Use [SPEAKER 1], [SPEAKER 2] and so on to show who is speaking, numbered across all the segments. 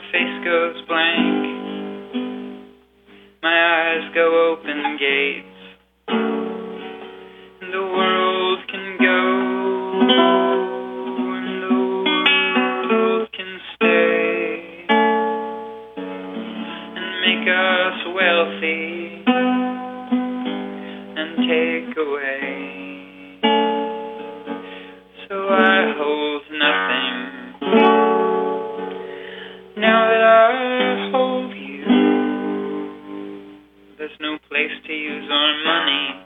[SPEAKER 1] my face goes blank. My eyes go open gates, and the world can go, and the world can stay, and make us wealthy, and take away. So I hold nothing. Now that I hold you, there's no place to use our money.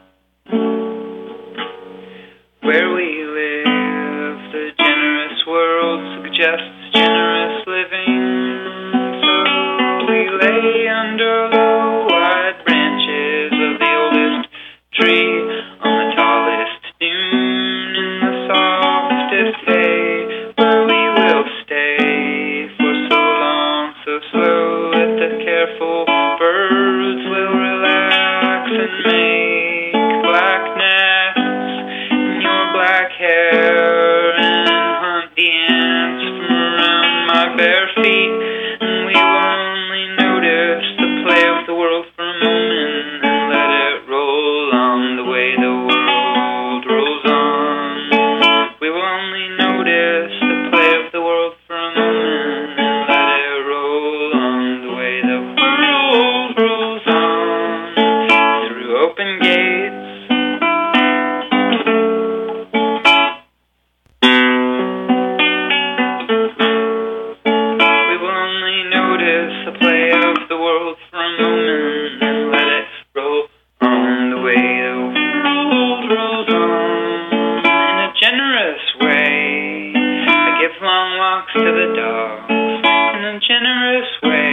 [SPEAKER 1] Where we live, the generous world suggests generous living. So we lay under low, wide branches of the oldest tree on the tallest dune in the softest hay, where we will stay for so long, so slow that the careful birds will relax and make black nests in your black hair and hunt the ants from around my bare feet. And we will only notice the play of the world for a moment and let it roll on the way the world rolls on. We will only notice the play of the world for a moment and let it roll on the way the world rolls on through open gates. We will only notice the play of the world for a moment and let it roll on the way the world rolls on. In a generous way, I give long walks to the dogs. In a generous way,